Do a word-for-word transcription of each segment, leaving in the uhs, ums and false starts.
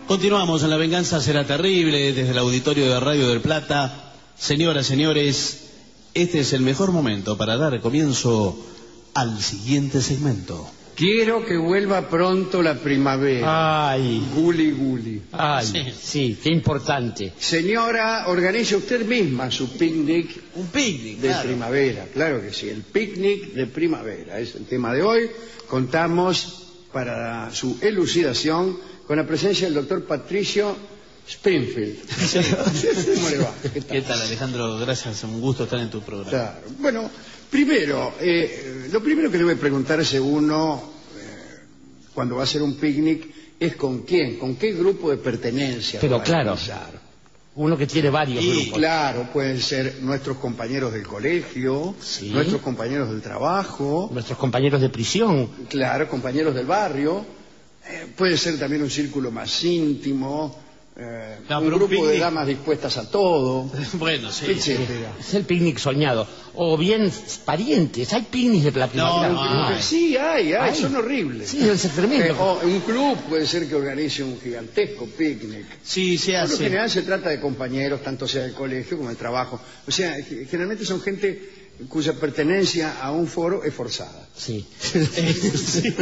Continuamos en La Venganza Será Terrible, desde el auditorio de Radio del Plata. Señoras, señores, este es el mejor momento para dar comienzo al siguiente segmento. Quiero que vuelva pronto la primavera. Ay. Guli guli. Ay, sí, sí, qué importante. Señora, organice usted misma su picnic. Un picnic, de claro. primavera, claro que sí, el picnic de primavera es el tema de hoy. Contamos para su elucidación con la presencia del doctor Patricio Springfield. ¿Cómo le va? ¿Qué tal? ¿Qué tal, Alejandro? Gracias, un gusto estar en tu programa. Claro. Bueno, primero, eh, lo primero que debe preguntarse uno eh, cuando va a hacer un picnic es con quién, con qué grupo de pertenencia. Pero va a claro, organizar. Uno que tiene varios Y grupos. claro, pueden ser nuestros compañeros del colegio, Sí. nuestros compañeros del trabajo, Nuestros compañeros de prisión. claro, compañeros del barrio, eh, puede ser también un círculo más íntimo, eh, No, un pero un grupo de picnic- damas dispuestas a todo, Bueno, sí. etcétera. Es el picnic soñado. O bien parientes. Hay picnics de la primavera. No, no, hay. Ah, sí, hay, hay, Ay. son horribles. Sí, debe ser tremendo. Eh, o un club puede ser que organice un gigantesco picnic. Sí, se Por lo hace. general se trata de compañeros, tanto sea del colegio como del trabajo. O sea, ge- generalmente son gente cuya pertenencia a un foro es forzada. Sí. Sí.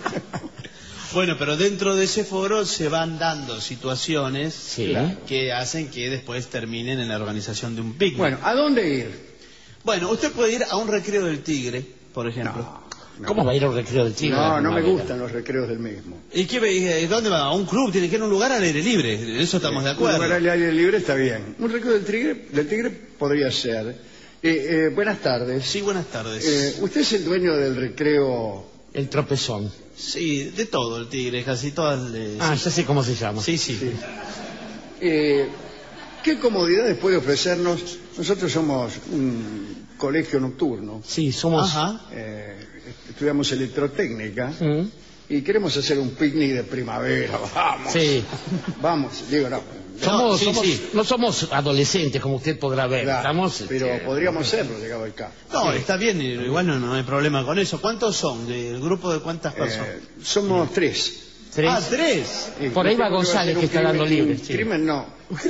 Bueno, pero dentro de ese foro se van dando situaciones Sí. que hacen que después terminen en la organización de un picnic. Bueno, ¿a dónde ir? Bueno, usted puede ir a un recreo del Tigre, por ejemplo. No, ¿Cómo va a ir a un recreo del tigre? no, la no me primavera? gustan los recreos del mismo. ¿Y qué ve- dónde va? ¿A un club? Tiene que ir a un lugar al aire libre. En eso estamos de Un acuerdo. lugar al aire libre está bien. Un recreo del tigre, del tigre podría ser. Eh, eh, buenas tardes. Sí, buenas tardes. Eh, ¿Usted es el dueño del recreo? El tropezón. Sí, de todo el Tigre, casi todas. eh, Ah, sí. ya sé cómo se llama. Sí, sí. Sí. Eh, ¿Qué comodidades puede ofrecernos? Nosotros somos un colegio nocturno. Sí, somos... Ajá. Eh, estudiamos electrotécnica Mm. y queremos hacer un picnic de primavera. Vamos. Sí. Vamos, digo, no. Somos, sí, somos- sí. No somos adolescentes, como usted podrá ver. Claro, Estamos, pero este, podríamos serlo, llegado el caso. No, Sí. está bien, igual no, no hay problema con eso. ¿Cuántos son? ¿Del grupo de cuántas personas? Eh, somos tres. tres. Ah, tres. Eh, Por ahí va creo que González, a ser un que está dando crimen- libre, un sí. Crimen no.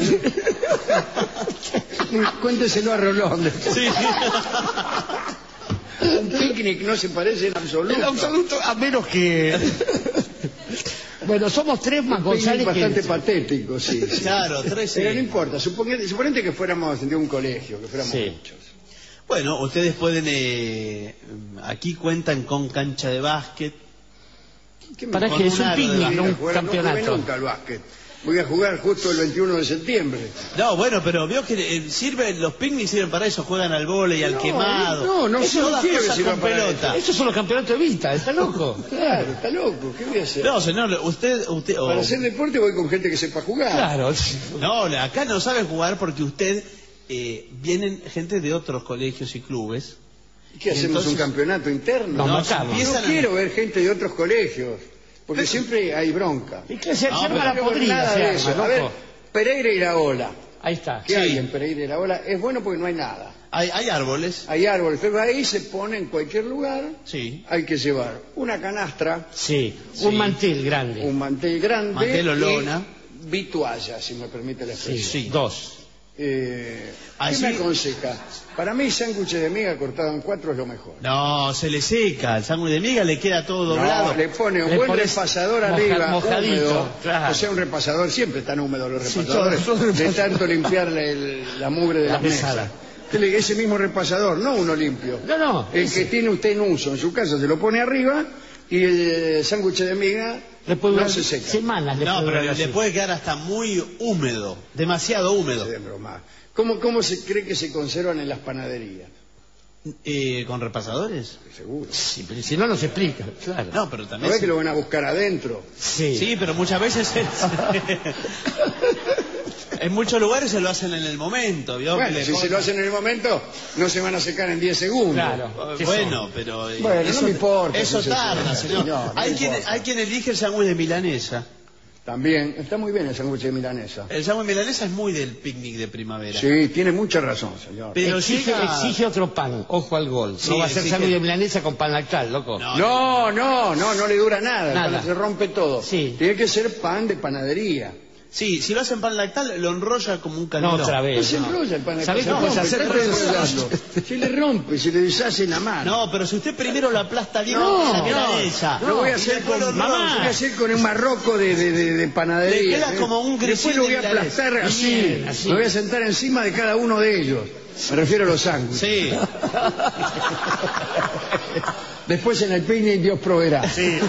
Cuénteselo a Rolón. Sí. Un picnic no se parece en absoluto. En absoluto, a menos que... Bueno, somos tres más Un González picnic bastante que... patético, sí. sí. Claro, tres, sí. Pero no importa, suponete, suponete que fuéramos de un colegio, que fuéramos Sí. muchos. Bueno, ustedes pueden... eh, aquí cuentan con cancha de básquet. ¿Qué me Para con que un es un aro de picnic, básquet. no un jugar? campeonato. No jugué nunca al básquet. Voy a jugar justo el veintiuno de septiembre. No, bueno, pero veo que eh, sirve, los picnics sirven para eso, juegan al vóley, al No, quemado. no, no, Eso no todas quiero que cosas sirvan con para pelota. Estos son los campeonatos de vista, ¿está loco? Claro, está loco, ¿qué voy a hacer? No, señor, usted... usted oh, Para hacer deporte voy con gente que sepa jugar. Claro. No, acá no sabe jugar porque usted... eh, vienen gente de otros colegios y clubes. ¿Qué hacemos, Entonces- un campeonato interno? Nos No, matamos. si No empiezan a- quiero ver gente de otros colegios, porque siempre hay bronca. ¿Y qué se No, arma pero la No quiero ver podrida? nada se de arma, eso. A loco. ver, Pereira Iraola. Ahí está. ¿Qué Sí. hay en Pereira Iraola? Es bueno porque no hay nada. Hay, hay árboles. Hay árboles, pero ahí se pone en cualquier lugar. Sí. Hay que llevar una canastra, Sí, Sí. un mantel grande. un mantel grande Mantel o y lona. vitualla, si me permite la Sí, expresión. Sí. dos. Eh, ¿Qué Allí- me aconseja? Para mí, sándwiches de miga cortado en cuatro es lo mejor. No, se le seca. El sándwich de miga le queda todo doblado. No, le pone un Le buen pones repasador moja- arriba, mojadito, húmedo. claro. O sea, un repasador, siempre están húmedos los Sí, repasadores, todos los de repasadores. tanto limpiarle el- la mugre de La la mesa. mesada. Usted le- Ese mismo repasador, no uno limpio. No, no. El ese. que tiene usted en uso en su casa se lo pone arriba y el sándwich de miga Le puede no durar se seca. semanas. Le No, puede pero durar le, le así. puede quedar hasta muy húmedo. Demasiado húmedo. Se den broma. ¿Cómo, ¿Cómo se cree que se conservan en las panaderías? Eh, ¿Con repasadores? Seguro. Sí, pero si no, no se explica. Claro. No, pero ¿No también... ves se- que lo van a buscar adentro? Sí. Sí, pero muchas veces... en muchos lugares se lo hacen en el momento, ¿vio? Bueno, Que le si se ponen- lo hacen en el momento, no se van a secar en diez segundos. Claro. ¿Qué Bueno, son? pero... eh, Bueno, no eso, me importa Eso si se tarda, seca, señor. señor, no hay, me quien, importa. hay quien elige el sándwich de milanesa. También, está muy bien el sándwich de milanesa. El sándwich de milanesa es muy del picnic de primavera. Sí, tiene mucha razón, señor. Pero exige, llega- exige otro pan. Ojo al gol. Sí, no va a ser exige- sándwich de milanesa con pan lactal, loco. No. No, no, no, no le dura nada, Nada. cuando se rompe todo. Sí. Tiene que ser pan de panadería. Sí, si lo hacen pan lactal, lo enrolla como un No, candelón. otra No vez. se no. enrolla el pan ¿Sabés lactal. qué puedes No, hacer? ¿qué Puedes- estás enrollando? Se le rompe, se le deshace en la mano. No, pero si usted primero lo aplasta bien No, la no, milanesa, lo voy a y hacer después con lo mamá, enrolla. lo voy a hacer con un marroco de, de, de, de panadería. Le queda ¿eh? como un Después lo voy a grillete de aplastar milanesa. así, Bien, así. me voy a sentar encima de cada uno de ellos. Me refiero a los sándwiches. Sí, Después en el picnic Dios proveerá. sí.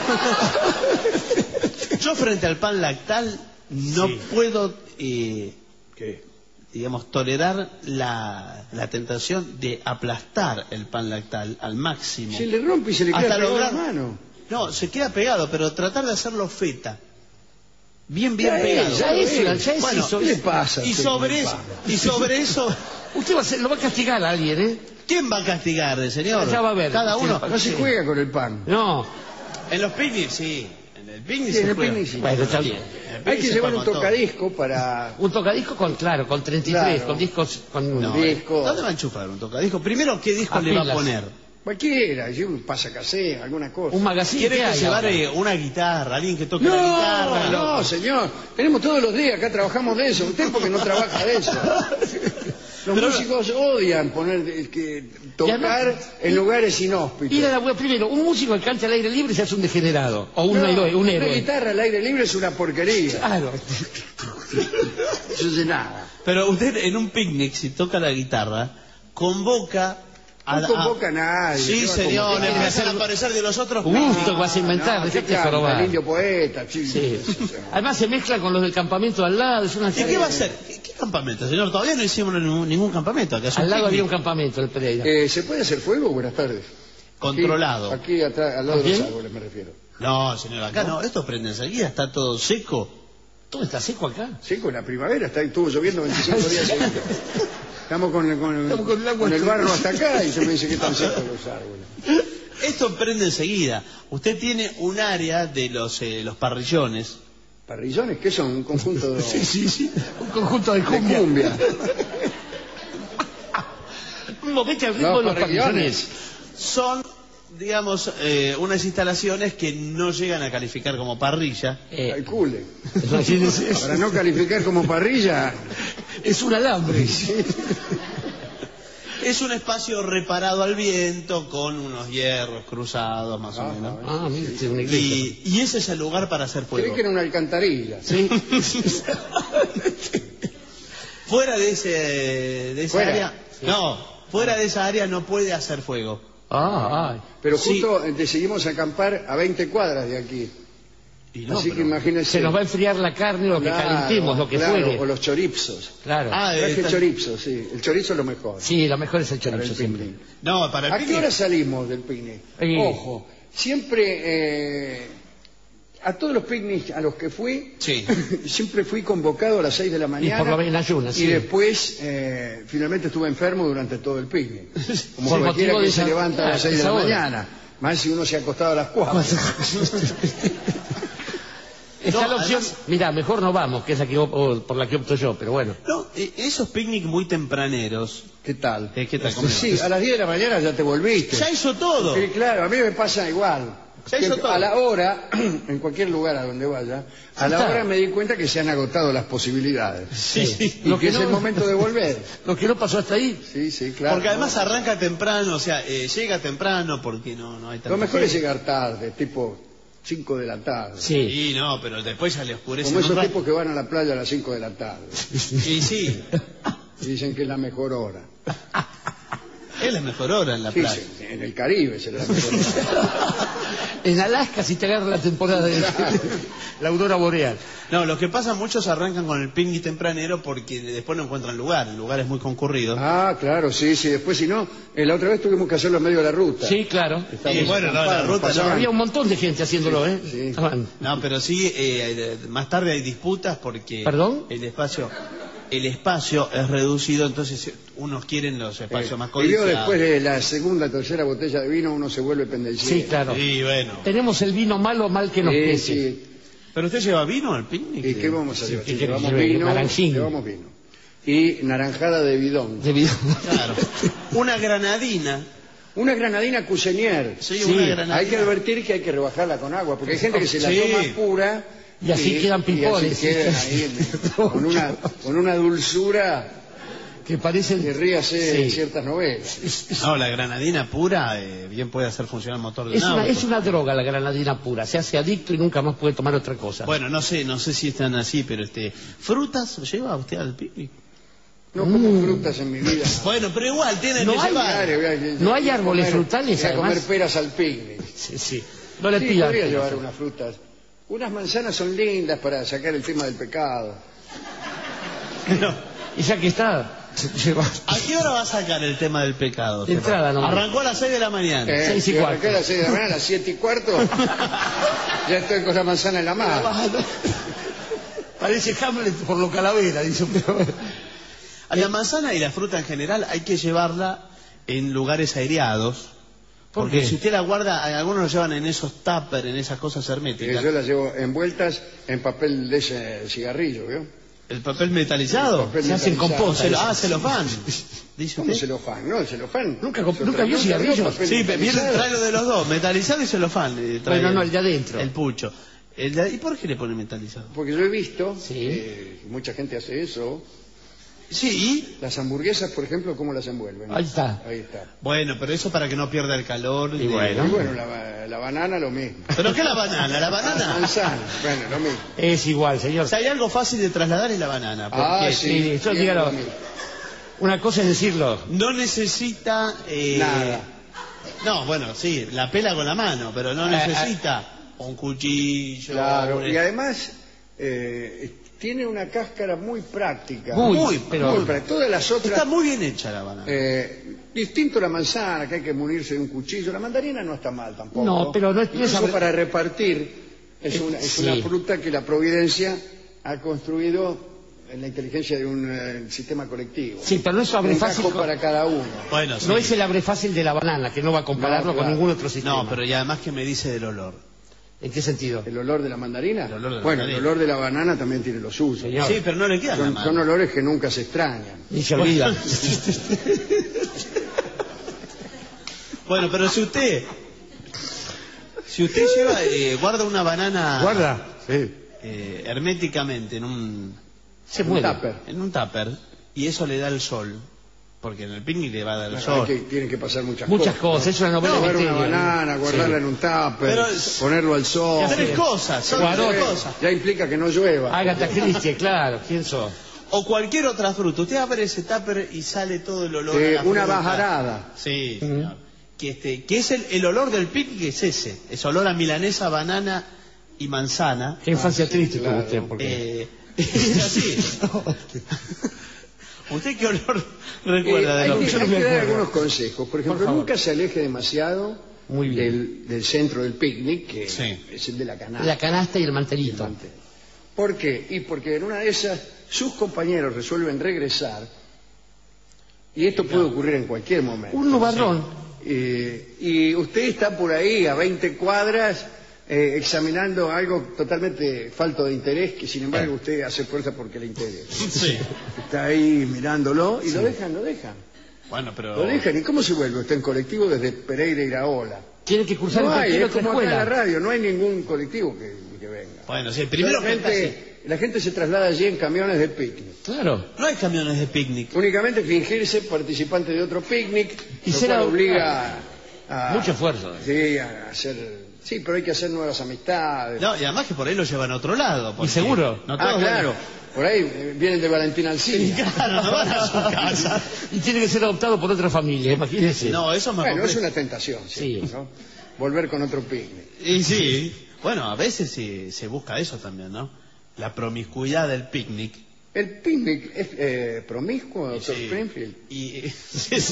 Yo frente al pan lactal no Sí. puedo, eh, ¿Qué? digamos, tolerar la, la tentación de aplastar el pan lactal al máximo. Se le rompe y se le queda Hasta pegado lograr- la mano. No, se queda pegado, pero tratar de hacerlo feta. Bien, bien Ya pegado. es, Ya es, Bueno, ya es bueno, eso. ¿Qué le pasa? a Y usted sobre con el eso, pan? y sobre eso, Usted va a ser- lo va a castigar a alguien, ¿eh? ¿quién va a castigar, de señor? Ya va a ver. Cada Sí, uno. No se juega con el pan. No. En los picnics, sí. En el picnic Sí, se en el juega. picnic sí. Bueno, está bien. En el Hay picnic que se llevar juega un con todo. tocadisco para Un tocadisco con, claro, con treinta y tres, Claro. con discos, con... No, disco. ¿dónde va a enchufar un tocadisco? Primero, ¿qué disco A le va a pilas. poner? cualquiera, yo un pasacasé, alguna cosa. Un magazine. ¿Quiere ¿qué que hay llevar ahora? eh, una guitarra? ¿Alguien que toque la No, guitarra? no, señor. Tenemos todos los días, acá trabajamos de eso. Usted porque no trabaja de eso. Los Pero- músicos odian poner eh, que tocar además- en lugares inhóspitos. Ir a la web primero, un músico que cante al aire libre se hace un degenerado. O un No, héroe. Un una héroe. guitarra al aire libre es una porquería. Claro. Eso es de nada. Pero usted en un picnic, si toca la guitarra, convoca a... No convoca a nadie. Sí, ¿qué va a señor, convocar? empiezan a aparecer de los otros Gusto picnics. que vas a inventar, No, dejate ¿qué canta? jorobar. El indio poeta, sí. Sí. Además se mezcla con los del campamento al lado. Es una ¿Y qué va a hacer? ¿Qué, qué campamento, señor? Todavía no hicimos ningún, ningún campamento. Acá es un Al lado había un picnic campamento, el Pereira. Eh, ¿Se puede hacer fuego? Buenas tardes. controlado. Aquí, aquí atrás, al lado de ¿Bien? los árboles me refiero. No, señor, acá no. Esto prende enseguida, está todo seco. ¿Todo está seco acá? Sí, con la primavera, está, estuvo lloviendo veinticinco días seguidos. Estamos con, con- Estamos con el agua con el hasta- barro hasta acá y se me dice que están secos los árboles. Esto prende enseguida. Usted tiene un área de los, eh, los parrillones. ¿Parrillones? ¿Qué son? Un conjunto de, Sí, sí, sí. Un conjunto de de cumbia. cumbia. Un momento al ritmo Los de los parrillones. parrillones. Son, digamos, eh, unas instalaciones que no llegan a calificar como parrilla. Eh, Calcule. imagínense, es, Para no calificar como parrilla, es un alambre. Es un espacio reparado al viento con unos hierros cruzados, más o Ah, menos. Ah, mire, usted, una iglesia. Y, y ese es el lugar para hacer creí fuego. que era una alcantarilla. Sí. Fuera de ese de esa Fuera. área, no, fuera de esa área no puede hacer fuego. Ah, ay. Pero Sí. justo eh, decidimos acampar a veinte cuadras de aquí. Y no, Así que pero- imagínense. Se nos va a enfriar la carne, lo que Claro, calentemos, lo que claro, fuere. o los choripsos. Claro. Ah, eh, Traje está- chorizo, sí. El chorizo es lo mejor. Sí, lo mejor es el para el chorizo siempre. picnic. no, para el ¿A qué picnic. hora salimos del picnic? Sí. Ojo, siempre eh, a todos los picnics a los que fui, Sí. siempre fui convocado a las seis de la mañana. por lo menos en ayunas, y sí. después, eh, finalmente estuve enfermo durante todo el picnic. Como Por cualquiera motivo que de se esa- levanta a las seis de esa la hora. mañana. Más si uno se ha acostado a las cuatro. Está No, la opción, además- mira, mejor no vamos, que es la que op- o- por la que opto yo, pero bueno. No, eh, esos picnic muy tempraneros. ¿Qué tal? Eh, ¿qué tal? ¿Cómo Sí, le va? a las diez de la mañana ya te volviste. Ya hizo todo. Sí, claro, a mí me pasa igual. Ya hizo Que todo. a la hora, en cualquier lugar a donde vaya, a la está. hora me di cuenta que se han agotado las posibilidades. Sí. Y Lo que, que es no- el momento de volver. Lo que no pasó hasta ahí. Sí, sí, claro. Porque además arranca temprano, o sea, eh, llega temprano porque no, no hay tanta Lo mejor es gente. llegar tarde, tipo cinco de la tarde. Sí. Sí, no, pero después ya le oscurece Como un esos rato. tipos que van a la playa a las cinco de la tarde. Y sí, Y dicen que es la mejor hora. es la mejor hora en la Sí, playa. sí, en el Caribe será la mejor hora. En Alaska si te agarra la temporada de la aurora boreal. No, lo que pasa, muchos arrancan con el picnic tempranero porque después no encuentran lugar, el lugar es muy concurrido. Ah, claro, sí, sí. Después, si no, eh, la otra vez tuvimos que hacerlo en medio de la ruta. Sí, claro. Y bueno, no, la acampados, ruta no. pasaban- Había un montón de gente haciéndolo, ¿eh? sí. Estaban- No, pero sí, eh, más tarde hay disputas porque ¿Perdón? el espacio el espacio es reducido, entonces unos quieren los espacios Eh, más y codiciados. yo después de la segunda, tercera botella de vino, uno se vuelve pendenciero. Sí, claro. Sí, bueno. Tenemos el vino malo, mal que nos Sí, pese. sí. ¿Pero usted lleva vino al picnic? ¿Y qué vamos a llevar? ¿qué Sí, querés llevamos llevar? vino, Naranjín. llevamos vino. Y naranjada de bidón. De vino. Claro. Una granadina. Una granadina cusenier. Sí, Sí, una granadina. Hay que advertir que hay que rebajarla con agua, porque hay gente que se la Sí. toma pura Y así Sí, quedan y pipones. así quedan ahí, con, una, con una dulzura que parecen... que ríase Sí. de ciertas novelas. Es, es- No, la granadina pura eh, bien puede hacer funcionar el motor de es un una, auto. es una droga la granadina pura. Se hace adicto y nunca más puede tomar otra cosa. Bueno, no sé, no sé si están así, pero este, ¿frutas lleva usted al picnic? No como frutas en mi vida. Bueno, pero igual tiene No que hay- llevar. Claro, voy a- No hay voy a árboles comer- frutales, voy a comer además. peras al picnic. Sí, sí. No le Sí, pidan. podría llevar unas frutas. Unas manzanas son lindas para sacar el tema del pecado. No. Y ya que está, se lleva... ¿A qué hora va a sacar el tema del pecado? De entrada nomás. Arrancó a las seis de la mañana. Eh, Seis y si cuarto. arranqué a las seis de la mañana, a las siete y cuarto, ya estoy con la manzana en la mano. Parece Hamlet por lo calavera, dice. Pero... A la manzana y la fruta en general hay que llevarla en lugares aireados. ¿Por Porque qué? si usted la guarda, algunos lo llevan en esos tuppers, en esas cosas Eh, herméticas. yo las llevo envueltas en papel de ese cigarrillo, ¿vio? ¿El papel metalizado? El papel Se hacen metalizado. composta. Se lo, ah, celofán. Dice ¿Cómo usted. celofán? No, el celofán. Nunca comp- Es nunca otra vio cosa, cigarrillos. ¿no? Papel Sí, viene, metalizado. trae lo de los dos, metalizado y celofán. eh, trae Bueno, no, el de adentro. El pucho. El de- ¿Y por qué le pone metalizado? Porque yo he visto, Sí. eh, mucha gente hace eso. Sí, Las hamburguesas, por ejemplo, ¿cómo las envuelven? Ahí está. Ahí está. bueno, pero eso para que no pierda el calor. Y de- bueno. Y bueno, la, la banana lo mismo. ¿Pero qué la banana? ¿La La banana? manzana, bueno, lo mismo. Es igual, señor. O sea, hay algo fácil de trasladar es la banana. Porque Ah, sí, sí. eso bien, dígalo. lo mismo. Una cosa es decirlo. no necesita... eh, Nada. No, bueno, sí, la pela con la mano, pero no Eh, necesita un cuchillo. Claro, un- y además eh, tiene una cáscara muy práctica. Muy, Muy, pero... Muy práctica. Todas las otras, Está muy bien hecha la banana. eh, distinto la manzana, que hay que munirse de un cuchillo. La mandarina no está mal tampoco. No, pero no es- no es Incluso abri- para repartir, es una, es Sí. una fruta que la providencia ha construido en la inteligencia de un eh, sistema colectivo. Sí, pero no es abre Un fácil. casco con- para cada uno. Bueno, sí. No es el abre fácil de la banana, que no va a compararlo No, claro. con ningún otro sistema. No, pero y además que me dice del olor. ¿En qué sentido? ¿El olor de la mandarina? El olor de la bueno, mandarina. el olor de la banana también tiene lo suyo. Señor. Sí, pero no le queda la Son, mano. son olores que nunca se extrañan. Ni se olvida. Bueno, pero si usted... Si usted lleva, eh, guarda una banana... Guarda. Sí. eh, herméticamente en un... Se Un muere. tupper. En un tupper, y eso le da el sol, porque en el picnic le va a dar el Bueno, sol. hay que- tienen que pasar muchas, Muchas cosas. cosas, es una novela Comer de una misterio. banana, guardarla Sí. en un tupper, Pero- ponerlo al sol. Tres cosas, son Guardo- tres cosas. Ya implica que no llueva. Agatha Christie, claro. ¿Quién sos? O cualquier otra fruta. Usted abre ese tupper y sale todo el olor Eh, a la una fruta. bajarada. Sí, señor. Que, este, que es el, el olor del picnic, es ese. Es olor a milanesa, banana y manzana. Qué infancia triste claro. tuvo usted. Porque... Eh, es así. ¿Usted qué olor recuerda Eh, de hay los que, yo no hay me que dar acuerdo. algunos consejos. Por ejemplo, favor. nunca se aleje demasiado Muy bien. del, del centro del picnic, que Sí. es el de la canasta. La canasta y el mantelito. ¿Por qué? Y porque en una de esas sus compañeros resuelven regresar, y esto puede ocurrir en cualquier momento. Un nubarrón. Eh, y usted está por ahí a veinte cuadras eh, examinando algo totalmente falto de interés, que sin embargo usted hace fuerza porque le interesa. Sí. Está ahí mirándolo y lo dejan, lo dejan. Bueno, pero... Lo dejan. ¿Y cómo se vuelve usted en colectivo desde Pereira a Iraola? Tiene que cruzar No en hay, cualquier es otra como acá en la escuela. radio, no hay ningún colectivo que, que venga. Bueno, sí, primero la que está así. gente, la gente se traslada allí en camiones de picnic. Claro. No hay camiones de picnic. Únicamente fingirse participante de otro picnic, Y lo ser cual a- obliga a, Mucho esfuerzo. Sí, a hacer, sí, pero hay que hacer nuevas amistades. No, y además que por ahí lo llevan a otro lado. porque Y seguro. No ah, todos van a- claro, por ahí eh, vienen de Valentina Alcina. Claro, no van a su casa. Y tiene que ser adoptado por otra familia, imagínese. No, eso me Bueno, es complejo. una tentación, sí, Sí. ¿no? Volver con otro picnic. Y sí, bueno, a veces sí, se busca eso también, ¿no? La promiscuidad del picnic. ¿El picnic es eh, promiscuo, doctor Sí. Springfield? Y es,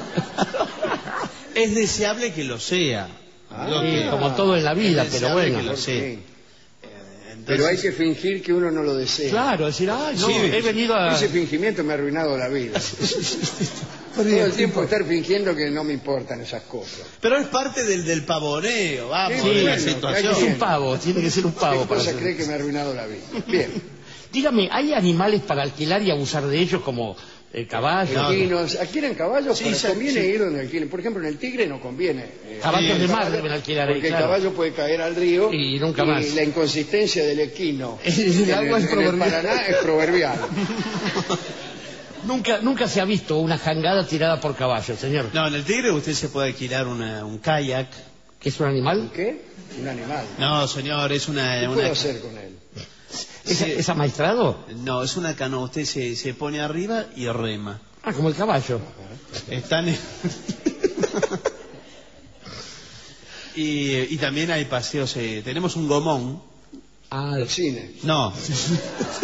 es deseable que lo sea. Ah. Digo Sí, que- como todo en la vida, es pero deseable bueno. que lo ¿Por sea. qué? Eh, entonces- Pero hay que fingir que uno no lo desea. Claro, decir, ay, no, Sí, he venido a... Ese fingimiento me ha arruinado la vida. Todo el tiempo estar fingiendo que no me importan esas cosas. Pero es parte del, del pavoneo, vamos, Sí, de la bueno, situación. Es un pavo, tiene que ser un pavo. ¿Qué para cosa hacer- cree que me ha arruinado la vida? Bien. Dígame, ¿hay animales para alquilar y abusar de ellos como El caballo. equinos. ¿Alquilan caballos? Sí, Pero sí, conviene sí. ir donde alquilen. Por ejemplo, en el Tigre no conviene. eh, Caballos el de mar caballo, deben alquilar ahí, Porque claro. el caballo puede caer al río. Y nunca más. Y la inconsistencia del equino El en, agua es en el proverbial. Paraná es proverbial. Nunca, nunca se ha visto una jangada tirada por caballos, señor. No, en el Tigre usted se puede alquilar una- un kayak. ¿Qué es un animal? ¿Qué? Un animal. No, señor, es una... ¿Qué una- puedo hacer con él? ¿Es, Sí. ¿Es amaestrado? No, es una canoa. Usted se, se pone arriba y rema. Ah, como el caballo. Están en- y, y también hay paseos. eh, tenemos un gomón. Ah, El cine. No, Sí.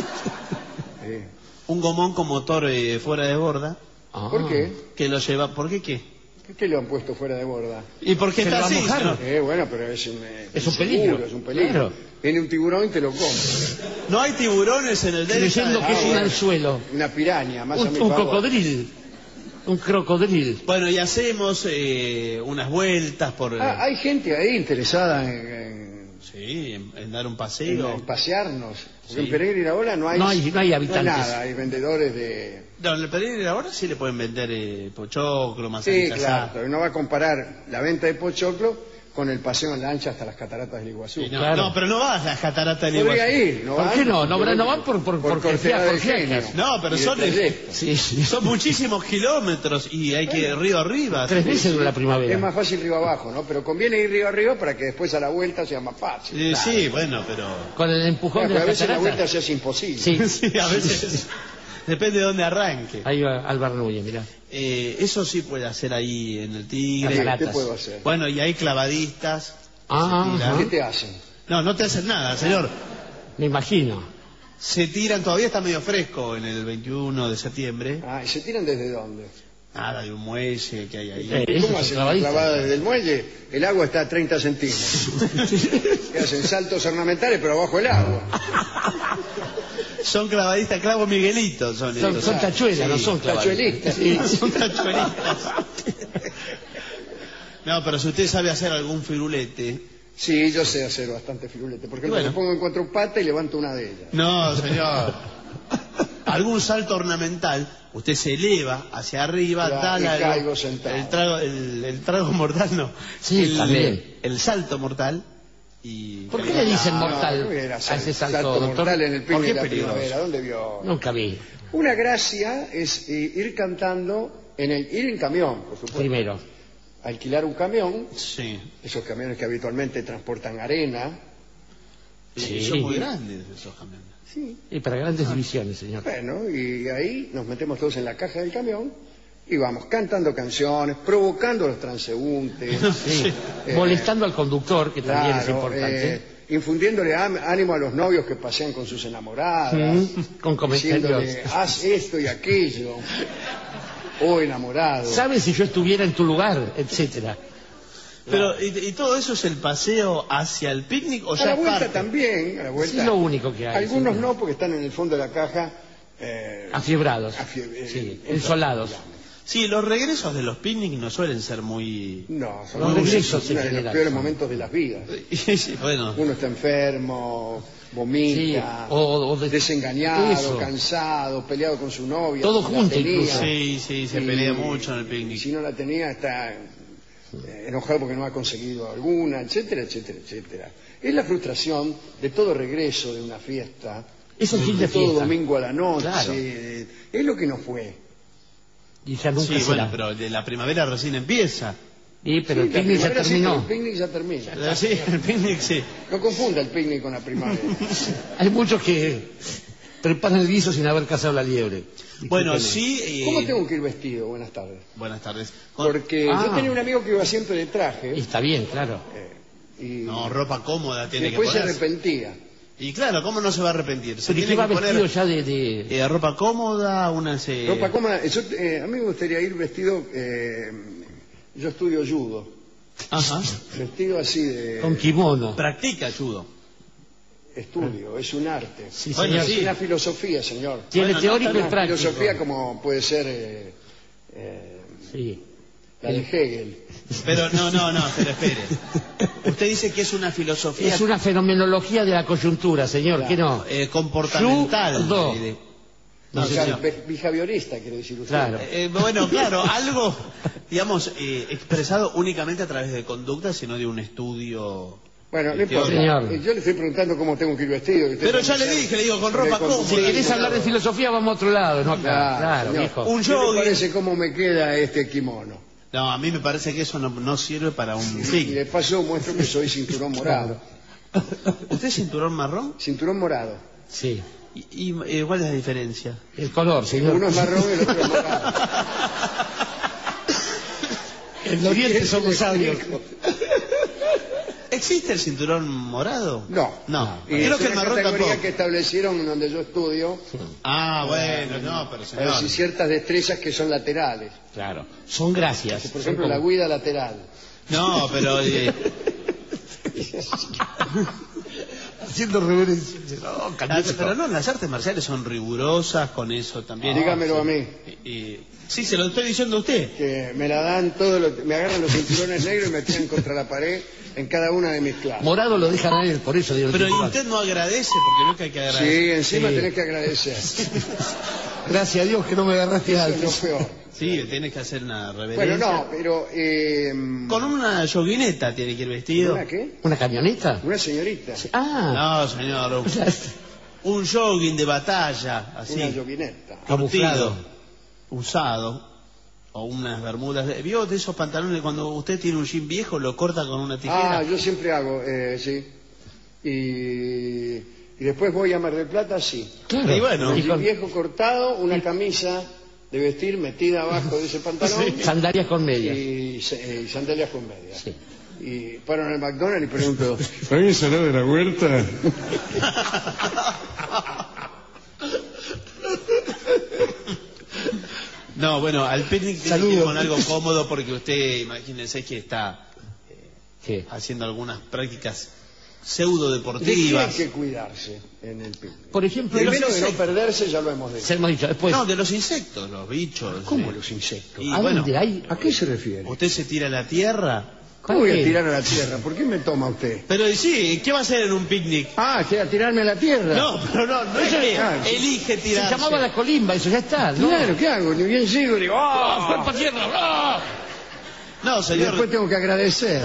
un gomón con motor eh, fuera de borda ah. ¿Por qué? que lo lleva. ¿Por qué qué? ¿Por qué lo han puesto fuera de borda? ¿Y por qué Se está lo va a así? mojar. señor? Eh, bueno, pero es un, eh, Es un seguro, peligro. es un peligro. Claro. Viene un tiburón y te lo come. No hay tiburones en el delta. Creyendo que Ah, es un bueno. anzuelo. Una piraña, más a Un, mi un favor. cocodril. Un crocodril. Bueno, y hacemos eh, unas vueltas por... Ah, hay gente ahí interesada en, en- Sí, en, en dar un en- paseo. en pasearnos. Porque Sí. en Pereira ahora no hay, No hay- no hay habitantes. nada, hay vendedores de... No, en el Pereira ahora sí le pueden vender eh, pochoclo, Sí, manzanita claro, asada. pero no va a comparar la venta de pochoclo con el paseo en lancha hasta las cataratas del Iguazú. Sí, no, Claro. no, pero no vas a las cataratas del Podría Iguazú. ir, ¿no ¿Por van? qué no? No, no van por- por- por cortesía fea- por de genio. fiacas. No, pero Y de son, trayecto. Sí, sí. son muchísimos kilómetros y hay que ir río arriba. Tres veces dura la Es primavera. más fácil río abajo, ¿no? Pero conviene ir río arriba para que después a la vuelta sea más fácil. Eh, Sí, bueno, pero... Con el empujón Claro, de porque a la veces la vuelta catarata. se hace imposible. Sí. Sí, a veces depende de dónde arranque. Ahí va Álvaro Núñez, mirá. Eh, eso sí puede hacer ahí en el Tigre. ¿Qué Cataratas. puedo hacer? Bueno, y hay clavadistas. Ah, Se ajá. ¿Qué te hacen? No, no te hacen nada, señor. Me imagino. Se tiran, todavía está medio fresco en el veintiuno de septiembre. Ah, ¿y se tiran desde dónde? Nada, de un muelle que hay ahí. Eh, ¿Y eso ¿Cómo es hacen la clavadista. clavada desde el muelle? El agua está a treinta centímetros. Que hacen saltos ornamentales, pero abajo el agua. Son clavadistas, clavo Miguelito son Son, ellos. son tachuelas, no son clavadistas. Tachuelistas. Sí. Son tachuelistas. No, pero si usted sabe hacer algún firulete. Sí, yo sé hacer bastante firulete. Por ejemplo, Bueno. me pongo en cuatro patas y levanto una de ellas. No, señor. Algún salto ornamental, usted se eleva hacia arriba, Claro, da y la- caigo sentado. el trago, el, el trago mortal, no. Sí, el, también. el salto mortal y... ¿Por qué le dicen No, mortal no era a ese salto, salto doctor? mortal en el ¿Por picnic qué de la peligroso? primavera. ¿Dónde vio? Nunca vi. Una gracia es eh, ir cantando, en el, ir en camión, por supuesto. Primero. Alquilar un camión, Sí. esos camiones que habitualmente transportan arena. Sí. Sí. Son muy grandes esos camiones. Sí. Y para grandes divisiones, señor. Bueno, y ahí nos metemos todos en la caja del camión y vamos cantando canciones, provocando a los transeúntes. Sí. Eh, Molestando al conductor, que también es Claro, importante. eh, infundiéndole am- ánimo a los novios que pasean con sus enamoradas, Mm, con comentarios. diciéndole, haz esto y aquello, o enamorado. ¿Sabes si yo estuviera en tu lugar? Etcétera. Pero, ¿y, y todo eso es el paseo hacia el picnic o A ya la es vuelta parte? también, a la vuelta. Sí, es lo único que hay. Algunos sí. no, porque están en el fondo de la caja. eh, Afiebrados. afie- eh, Sí, eh, ensolados. Sí, los regresos de los picnics no suelen ser muy... No, son Los uno regresos en de los general peores son. momentos de las vidas. Sí, bueno, Uno está enfermo, vomita, Sí, o- o de- desengañado, eso. cansado, peleado con su novia. Todo si la junto tenía, incluso. sí, sí, se y- pelea mucho en el y picnic. si no la tenía, está eh, enojado porque no ha conseguido alguna, etcétera, etcétera, etcétera. Es la frustración de todo regreso de una fiesta, Es el fin de de todo fiesta. domingo a la noche. Claro. eh, Es lo que no fue. Y ya nunca Sí, será. bueno, pero de la primavera recién empieza. Sí, pero Sí, el la picnic ya primavera sí, terminó. pero el picnic ya termina. Sí, el picnic sí. No confunda el picnic con la primavera. Hay muchos que preparan el guiso sin haber cazado la liebre. Bueno, Discúlpeme. sí... eh, ¿Cómo tengo que ir vestido? Buenas tardes. Buenas tardes. Con- Porque Ah. yo tenía un amigo que iba siempre de traje Y está bien, claro. eh, y No, ropa cómoda tiene después que se ponerse. arrepentía. Y claro, ¿cómo no se va a arrepentir? Se Pero ¿y qué tiene va que vestido poner ya de...? de- eh, ropa cómoda, unas... eh, Ropa cómoda. Yo, eh, a mí me gustaría ir vestido, eh, yo estudio judo, Ajá. vestido así de Con kimono. Practica judo. estudio, es un arte. Sí, Bueno, señor. Es sí. una filosofía, señor. Tiene Bueno, no teórico Una y práctico. filosofía como puede ser eh, eh, Sí. la de Hegel. Pero no, no, no, pero espere. Usted dice que es una filosofía Es una fenomenología de la coyuntura, señor, Claro. ¿qué no? eh, comportamental. Judo. de- de- No, No, o sea, señor. be- behaviorista, quiere decir usted. Claro. Eh, bueno, claro, algo, digamos, eh, expresado únicamente a través de conducta, sino de un estudio. Bueno, no eh, importa. teórico. Señor. Eh, Yo le estoy preguntando cómo tengo que ir vestido. y usted Pero me ya le sabe dije, le digo, con de ropa conducta. cómoda. Si querés hablar de filosofía, vamos a otro lado, no acá. Claro, Claro, señor. viejo. Un ¿Qué le jogging. parece cómo me queda este kimono? No, a mí me parece que eso no, no sirve para un Y fin. de paso muestro que soy cinturón morado. ¿Usted es cinturón marrón? Cinturón morado. Sí. ¿Y, y, eh, cuál es la diferencia? El color, señor. Uno es marrón y el otro es morado. En Oriente ¿Quieres somos que le sabios. explico? ¿Existe el cinturón morado? No. No. Y Creo es que el una marrón categoría tampoco. que establecieron donde yo estudio, Ah, bueno, no, pero para decir señor. ciertas destrezas que son laterales. Claro. Son gracias. Por ejemplo, la guida lateral. No, pero... eh, Haciendo reverencia. No, Ah, pero no, las artes marciales son rigurosas con eso también. Dígamelo a mí, Y- y- sí, se lo estoy diciendo a usted. que me la dan todo, lo- me agarran los cinturones negros y me tiran contra la pared en cada una de mis clases. Morado lo dejan a él, por eso digo el Pero cinturón. usted no agradece, porque no es que hay que agradecer. Sí, encima Sí. tenés que agradecer. Gracias a Dios que no me agarraste Eso es lo antes. peor. Sí, tienes que hacer una Bueno, reverencia. no, pero... Eh, Con una yoguineta tiene que ir vestido. ¿Una qué? ¿Una camioneta? Una señorita. Ah. No, señor. Un jogging de batalla, así. Una yoguineta. Curtido, usado. O unas bermudas. de- ¿Vio de esos pantalones cuando usted tiene un jean viejo lo corta con una tijera? Ah, yo siempre hago, eh, sí. Y, y después voy a Mar del Plata, sí. Claro. Y bueno. Un Y con viejo cortado, una camisa de vestir metida abajo de ese pantalón sandalias con medias. y, se- y sandalias con medias. Sí. Y paro en el McDonald's y pregunto, ¿Hay ensalada de la huerta? No, bueno, al picnic tiene que ir Saludos. con algo cómodo porque usted, imagínense que está ¿Qué? haciendo algunas prácticas pseudo ¿de qué hay deportivas. que cuidarse en el picnic? Por ejemplo, De los Primero de no insectos. perderse, ya lo hemos dicho. se hemos dicho, después. No, de los insectos, los bichos. ¿Cómo eh. los insectos? Y ¿A bueno, dónde hay? ¿A qué se refiere? usted se tira a la tierra. ¿Cómo voy a qué? tirar a la tierra? ¿Por qué me toma usted? Pero sí, ¿qué va a hacer en un picnic? Ah, que a tirarme a la tierra. No, pero no, no es que claro. elige Se tirarse. llamaba la colimba, eso ya está, ¿no? Claro, ¿qué hago? Ni bien sigo, digo, ¡Ah! ¡ah! ¡Cuerpo a tierra! ¡Ah! No, Y señor, después tengo que agradecer.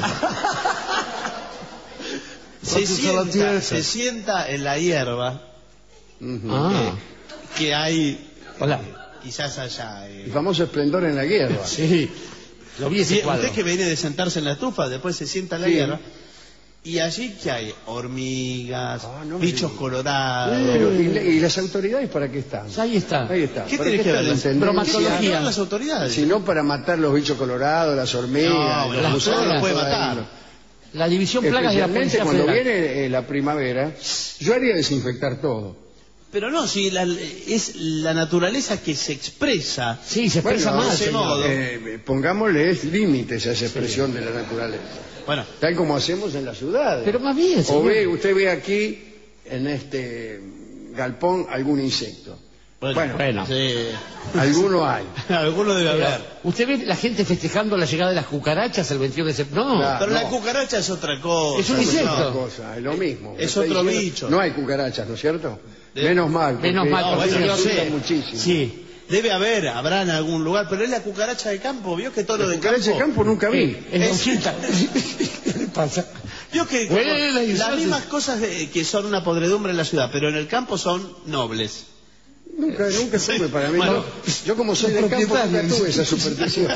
se Vamos a la sienta, tierra. se sienta en la hierba Ujú. Ah. que hay Hola. quizás allá. eh. El famoso esplendor en la guerra. Sí. Lo vi ese Sí, cuadro. usted que viene de sentarse en la estufa, después se sienta en la Sí. hierba. Y allí que hay hormigas, Ah, no me bichos diga. colorados. Pero, ¿y, le- y las autoridades para qué están? Ahí está. Ahí está. ¿Qué ¿Para tiene que ver? están las tendencias? ¿Qué tiene que ver Bromatología. las autoridades? Si no para matar los bichos colorados, las hormigas, No, los las gusanos, plagas puede todo ahí. matar. La división plagas de la Especialmente Policía cuando Federal. viene eh, la primavera, yo haría desinfectar todo. Pero no, si la- es la naturaleza que se expresa. Sí, se expresa Bueno, más, de ese señor. modo. Eh, pongámosle límites a esa expresión de la naturaleza. Bueno, Tal como hacemos en las ciudades. Pero más bien, O señor. ve, usted ve aquí, en este galpón, algún insecto. bueno, Bueno. Bueno. sí. Alguno hay. Alguno debe Pero, haber. ¿usted ve la gente festejando la llegada de las cucarachas el veintiuno de septiembre? No. Claro. Pero la no. cucaracha es otra cosa. Es un Es insecto. otra cosa, es lo mismo. Es Me está otro diciendo- bicho. No hay cucarachas, ¿no es cierto? De- Menos mal. porque Menos mal, No, porque bueno, yo yo sé. sé. muchísimo. Sí. Debe haber, habrá en algún lugar, pero es la cucaracha de campo. ¿Vio que todo lo La de cucaracha de campo nunca vi. En Es- Conchita. ¿Qué le pasa? Vio que Bueno, como la las infancia. mismas cosas de- que son una podredumbre en la ciudad, pero en el campo son nobles. Nunca, nunca tuve para mí. Bueno. no. Yo como soy de campo Propietario, nunca tuve dice. esa superstición.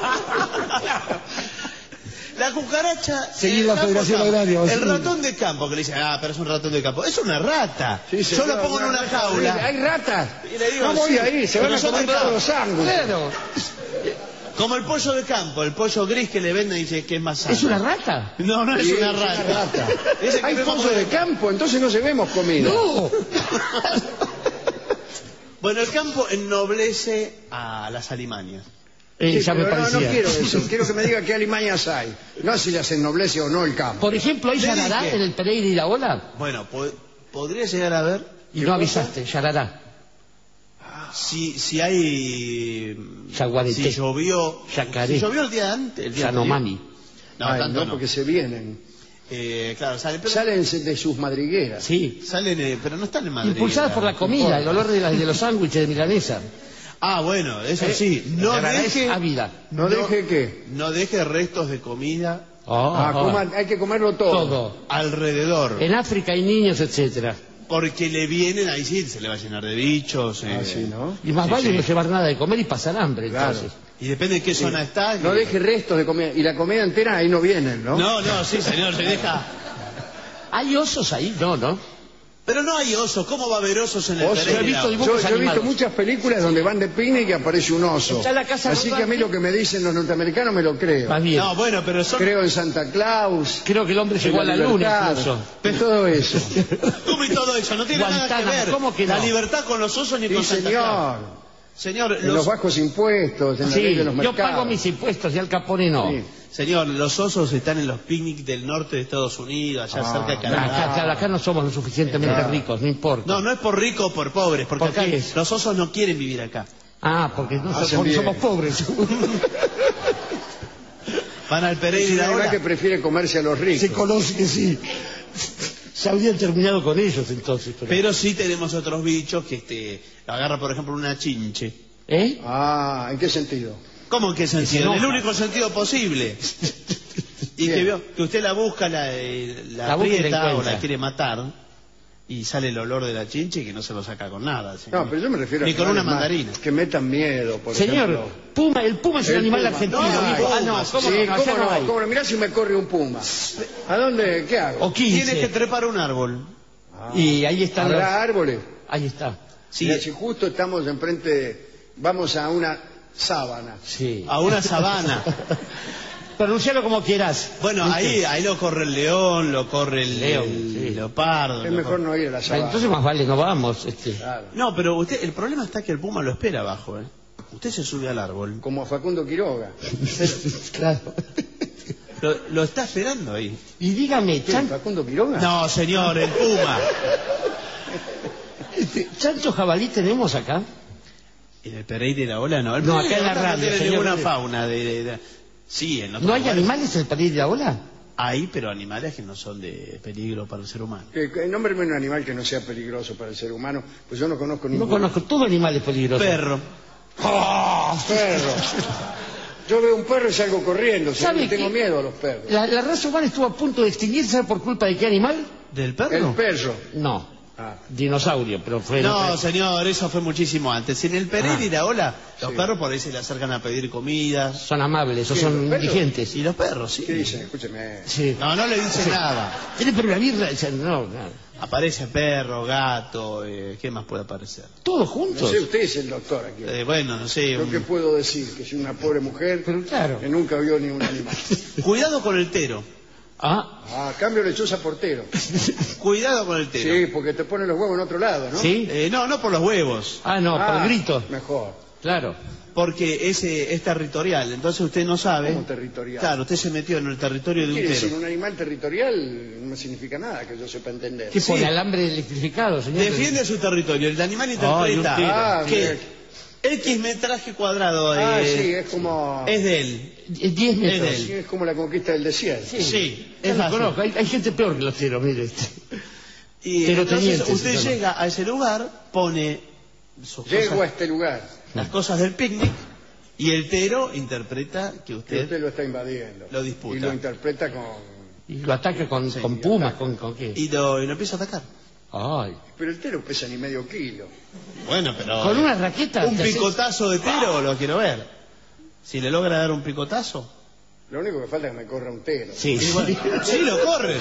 La cucaracha. Seguí en la el campo Federación campo. Agraria, El Basilio. ratón de campo, que le dice, ah, pero es un ratón de campo. Es una rata. Sí, Yo señor, lo pongo en una rata jaula. horrible. Hay ratas. Y le digo, no voy sí, ahí, se pero van a nosotros comer no. todos los ángulos. Claro. Como el pollo de campo, el pollo gris que le venden y dice que es más sano. ¿Es una rata? No, no es Sí, una es rata. una rata. Ese que Hay vemos pollo de campo, entonces no debemos comida. No. Bueno, el campo ennoblece a las alimañas. Eh, Sí, ya me pero no, no parecía. quiero eso. Quiero que me diga qué alimañas hay. No si las ennoblece o no el campo. Por ejemplo, ¿hay Le yarará dije. en el Pereira y la Ola? Bueno, po- podría llegar a ver Y no avisaste, yarará. si, si hay... Yaguareté. Si llovió... Yacaré. Si llovió el día antes... El día Yanomami. anterior. No, Ay, tanto no, no. porque se vienen. Eh, claro, salen, pero, Salen de sus madrigueras. Sí. salen, eh, pero no están en Madrid. Impulsadas por la comida, el olor de, la- de los sándwiches de milanesa. Ah, bueno, eso Eh, sí. No de verdad deje, es ávida. ¿No deje qué? no deje restos de comida Ah, coma- hay que comerlo todo. Todo. alrededor. En África hay niños, etcétera. Porque le vienen, ahí sí, se le va a llenar de bichos. eh, Ah, sí, ¿no? Y más Sí, vale sí. no llevar nada de comer y pasar hambre, Claro. entonces. Y depende de qué zona está. No que- deje restos de comida. Y la comida entera ahí no vienen, ¿no? No, no, sí, señor, se deja. ¿Hay osos ahí? No, no. Pero no hay osos. ¿Cómo va a haber osos en el Oso. Pereira? Yo he visto Yo, dibujos yo he visto animados. muchas películas donde van de picnic y aparece un oso. Está la casa Así que a mí rodante. lo que me dicen los norteamericanos me lo creo. Más bien. No, bueno, pero son... Creo en Santa Claus. Creo que el hombre en llegó a la luna libertad, incluso. en todo eso. ¿Cómo y todo eso? No tiene nada que Guantánamo, ver. ¿cómo que La no? libertad con los osos ni Sí, con Santa Claus. señor. Señor, En los los, bajos impuestos, en la Sí, ley de los yo mercados. pago mis impuestos y Al Capone no. Sí. señor, los osos están en los picnics del norte de Estados Unidos, allá Ah, cerca de No, Canadá. acá, claro, acá no somos lo suficientemente Claro. ricos, no importa. No, no es por rico o por pobres, porque ¿Por acá qué es? los osos no quieren vivir acá. Ah, porque no Hacen somos, bien. somos pobres. Van al Es Pereira y un la animal ola. que prefiere comerse a los Se ricos. conoce que sí. Se habrían terminado con ellos entonces. Pero... Pero sí tenemos otros bichos que este, agarra, por ejemplo, una chinche. ¿Eh? Ah, ¿en qué sentido? ¿Cómo en qué sentido? En el enoja. único sentido posible. Y Bien. que, veo, que usted la busca, la, eh, la, La busca y la aprieta o encuentra. la quiere matar y sale el olor de la chinche y que no se lo saca con nada. ¿sí? No, pero yo me refiero a Ni con animales una más mandarina. que metan miedo, por Señor, ejemplo. puma, el puma es un El animal puma. argentino. No, digo. Ah, no, pumas. ¿cómo Sí, no? Allá ¿cómo no no? hay. ¿Cómo no? Mirá si me corre un puma. ¿A dónde? ¿Qué hago? O quince. Tiene que trepar un árbol. Y ahí están los... ¿Habrá árboles? Ahí está. Sí, Mira, si justo estamos enfrente, de- vamos a una sábana. Sí. a una sabana. Pronuncialo como quieras. Bueno, ¿Viste? ahí, ahí lo corre el león, lo corre el, León, el sí. leopardo. Es lo mejor corre- no ir a la sabana. Entonces más vale, no vamos. Este. Claro. No, pero usted, el problema está que el puma lo espera abajo. ¿eh? Usted se sube al árbol. Como a Facundo Quiroga. Claro. Lo, lo está esperando ahí. Y dígame, ¿Qué, Chan- ¿Facundo Quiroga? No, señor, el puma. este, ¿Chancho jabalí tenemos acá? ¿En el Pereira y la ola no? El No, Pereira acá en la y Ola radio, no tiene señor. ninguna fauna. De, de- de- Sí, en otros ¿No hay lugares animales en el país de la ola? Hay, pero animales que no son de peligro para el ser humano. Que, que nómbreme un animal que no sea peligroso para el ser humano, pues yo no conozco No ninguno. conozco, todo animal es peligroso. Perro. ¡Ah, perro! Yo veo un perro y salgo corriendo, ¿Sabe no tengo qué? miedo a los perros. La, la raza humana estuvo a punto de extinguirse, ¿sabe por culpa de qué animal? ¿Del perro? El perro. No, Ah, dinosaurio, pero fue... No, señor, eso fue muchísimo antes. En el Pereira Ah. y la ola, los Sí. perros por ahí se le acercan a pedir comida. Son amables o Sí, son los perros. indigentes. Y los perros, sí. ¿qué dicen? Escúcheme. Sí. No, no le dice nada. ¿Tiene pero la birra? O sea, no, no. Aparece perro, gato, eh, ¿qué más puede aparecer? ¿Todos No juntos? sé, usted es el doctor aquí. Eh, bueno, no sé. Yo un- qué puedo decir, que soy una pobre mujer Pero claro. que nunca vio ni un animal. Cuidado con el tero. Ah, Ah, cambio lechosa portero. Cuidado con el tero. Sí, porque te ponen los huevos en otro lado, ¿no? ¿sí? Eh, no, no por los huevos, Ah, no, por Ah, el grito. Mejor. Claro. porque ese es territorial, entonces usted no sabe. ¿Cómo territorial? Claro, usted se metió en el territorio de un Quiere decir, tero. un animal territorial no significa nada que yo sepa entender. ¿Qué Sí. pone alambre electrificado, señor? Defiende su territorio, el animal Ay, interpreta un tero. Ah, que mira. X metraje cuadrado Ah, eh, sí, es como... es de él. Eh, diez metros. Es de él. sí, es como la conquista del desierto. Sí, Sí, ya es lo fácil. conozco. Hay, hay gente peor que los teros, mire. este. Y Pero entonces teniente, usted se llama. llega a ese lugar, pone sus Llego a cosas- este lugar las cosas del picnic y el tero interpreta que que usted, usted lo está invadiendo. lo disputa. Y lo interpreta con... Y lo ataca con, Sí, con lo pumas, ataca. con, con qué. y lo, y lo empieza a atacar. Ay. Pero el tero pesa ni medio kilo. Bueno, pero Con una raqueta. un te haces- picotazo de tero lo quiero ver. Si le logra dar un picotazo. Lo único que falta es que me corra un tero. Sí, Y sí. bueno, sí, lo corren.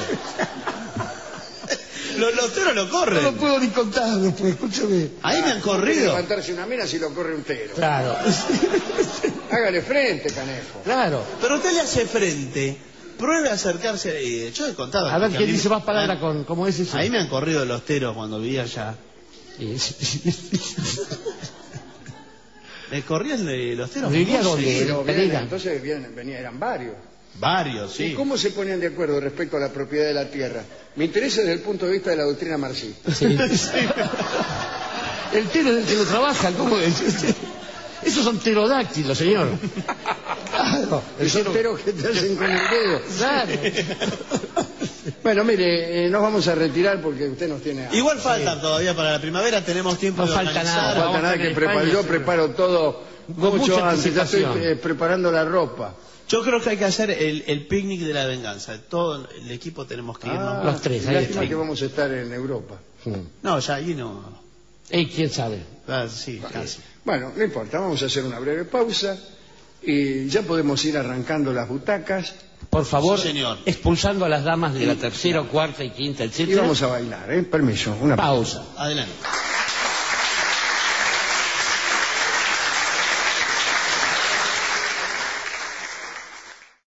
Los, los teros lo No corren. lo puedo ni contar después, escúchame. Ahí me han ¿Cómo puede corrido. levantarse una mina si lo corre un tero? Claro. Hágale frente, canejo. Claro. Pero usted le hace frente. Pruebe a acercarse. Y yo he contado. A ver que qué mí- dice más palabras con cómo es eso. Ahí me han corrido los teros cuando vivía allá. Sí, sí. Me corrían de los teros. ¿Vivía muy dónde? seguido. Pero Pereira. vienen, entonces vienen, venía- eran varios. Varios, ¿Y sí. cómo se ponían de acuerdo respecto a la propiedad de la tierra? Me interesa desde el punto de vista de la doctrina marxista. Sí. El tero es el que lo trabaja, ¿cómo es? Esos son pterodáctilos, señor. Claro. El Esos tero- teros que te hacen con el dedo. Claro. Bueno, mire, eh, nos vamos a retirar porque usted nos tiene... Igual falta todavía para la primavera, tenemos tiempo No de falta organizar. nada. No falta Vamos nada a que tener preparo. España, Yo sí. preparo todo Con mucho mucha antes. Ya estoy anticipación. eh, preparando la ropa. Yo creo que hay que hacer el, el picnic de la venganza. Todo el equipo tenemos que irnos. Ah, Los tres, ahí lástima está. que vamos a estar en Europa. No, ya ahí no. Ey, quién sabe. Ah, sí, casi. Bueno, no importa, vamos a hacer una breve pausa y ya podemos ir arrancando las butacas Por favor, Sí, señor. expulsando a las damas de la tercera, cuarta y quinta, y etcétera. vamos a bailar, ¿eh? Permiso, una Pausa. Adelante.